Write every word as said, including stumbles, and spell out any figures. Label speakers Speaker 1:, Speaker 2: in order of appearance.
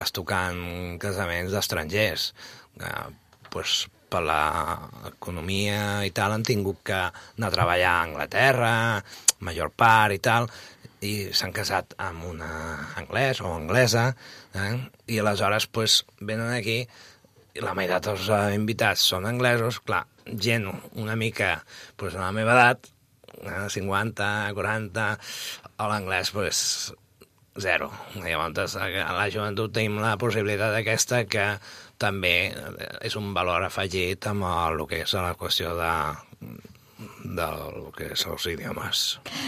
Speaker 1: vegades tocant casaments d'estrangers. Eh, pues, per l'economia i tal han tingut que anar a treballar a Anglaterra, major part i tal, i s'han casat amb una anglès o anglesa, eh? I aleshores pues, venen aquí i la meitat dels invitats són anglesos, clar, gent una mica pues, a la meva edat, eh? cinquanta, quaranta, a l'anglès pues, zero. Llavors, a la joventut tenim la possibilitat aquesta que també és un valor afegit amb el que és la qüestió de, del que és els idiomes.